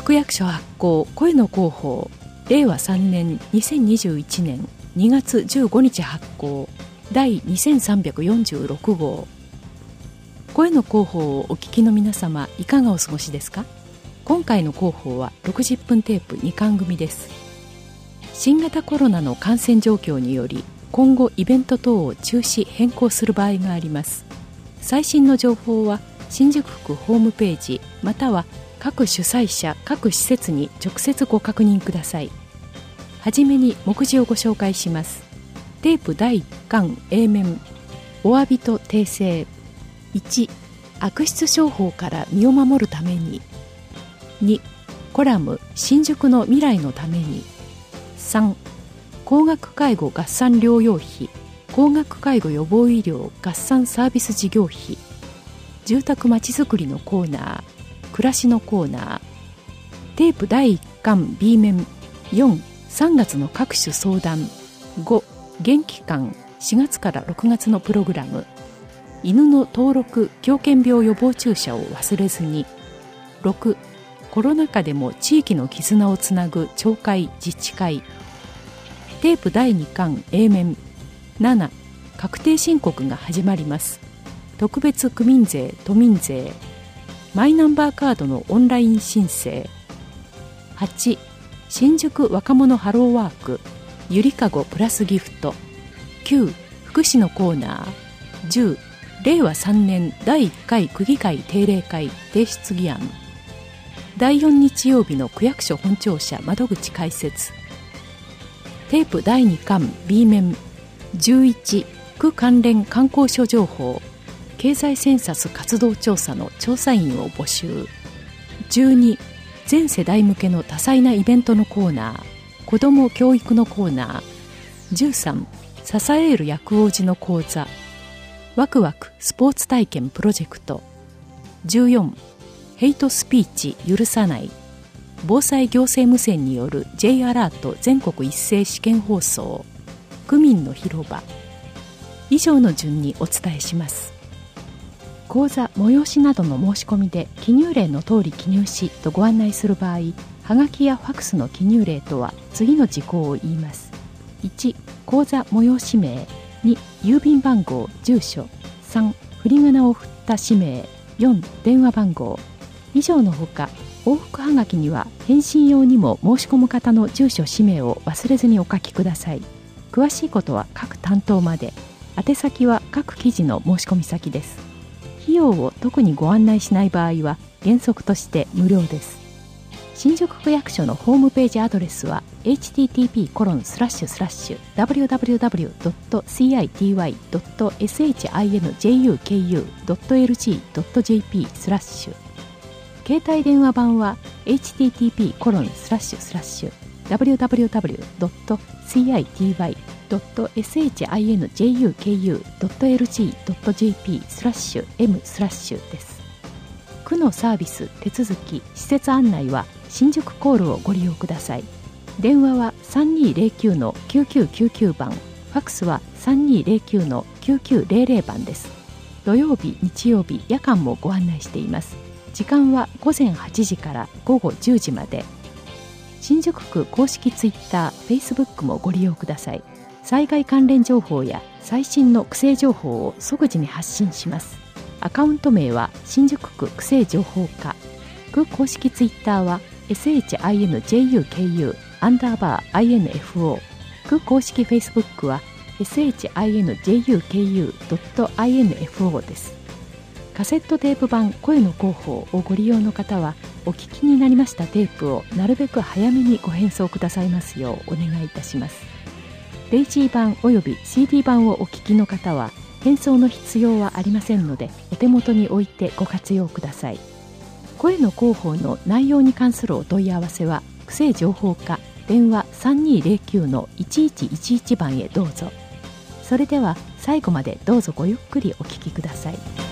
区役所発行声の広報令和3年2021年2月15日発行第2346号。声の広報をお聞きの皆様、いかがお過ごしですか？今回の広報は60分テープ2巻組です。新型コロナの感染状況により今後イベント等を中止変更する場合があります。最新の情報は新宿区ホームページまたは各主催者各施設に直接ご確認ください。はじめに目次をご紹介します。テープ第1巻 A 面、お詫びと訂正。1、悪質商法から身を守るために。2、コラム新宿の未来のために。3、高額介護合算療養費高額介護予防医療合算サービス事業費。住宅まちづくりのコーナー、暮らしのコーナー。テープ第1巻 B 面。4、3月の各種相談。5、現期間4月から6月のプログラム。犬の登録狂犬病予防注射を忘れずに。6、コロナ禍でも地域の絆をつなぐ町会自治会。テープ第2巻 A 面。7、確定申告が始まります。特別区民税都民税。マイナンバーカードのオンライン申請。8、新宿若者ハローワークゆりかごプラスギフト。9、福祉のコーナー。10、令和3年第1回区議会定例会提出議案。第4日曜日の区役所本庁舎窓口開設。テープ第2巻 B 面。11、区関連観光所情報経済センサス活動調査の調査員を募集。12、全世代向けの多彩なイベントのコーナー子ども教育のコーナー。13、支える薬王子の講座ワクワクスポーツ体験プロジェクト。14、ヘイトスピーチ許さない防災行政無線による J アラート全国一斉試験放送区民の広場。以上の順にお伝えします。講座催しなどの申し込みで記入例の通り記入しとご案内する場合、はがきやファックスの記入例とは次の事項を言います。1、講座催し名。2、郵便番号住所。3、振り仮名を振った氏名。4、電話番号。以上のほか往復はがきには返信用にも申し込む方の住所氏名を忘れずにお書きください。詳しいことは各担当まで。宛先は各記事の申し込み先です。費用を特にご案内しない場合は原則として無料です。新宿区役所のホームページアドレスは http://www.city.sinjuku.lg.jp/ 携帯電話版は http://www.cityv.sinjuku.lg.jp/m/ です。区のサービス、手続き、施設案内は新宿コールをご利用ください。電話は 3209-9999 番、ファックスは 3209-9900 番です。土曜日、日曜日、夜間もご案内しています。時間は午前8時から午後10時まで。新宿区公式ツイッター、フェイスブックもご利用ください。災害関連情報や最新の区政情報を即時に発信します。アカウント名は新宿区区政情報課。区公式ツイッターは SHINJUKU_INFO。区公式フェイスブックは SHINJUKU.info です。カセットテープ版声の広報をご利用の方はお聞きになりましたテープをなるべく早めにご返送くださいますようお願いいたします。デイジー版および CD 版をお聞きの方は返送の必要はありませんのでお手元に置いてご活用ください。声の広報の内容に関するお問い合わせは区政情報課電話 3209-1111 番へどうぞ。それでは最後までどうぞごゆっくりお聞きください。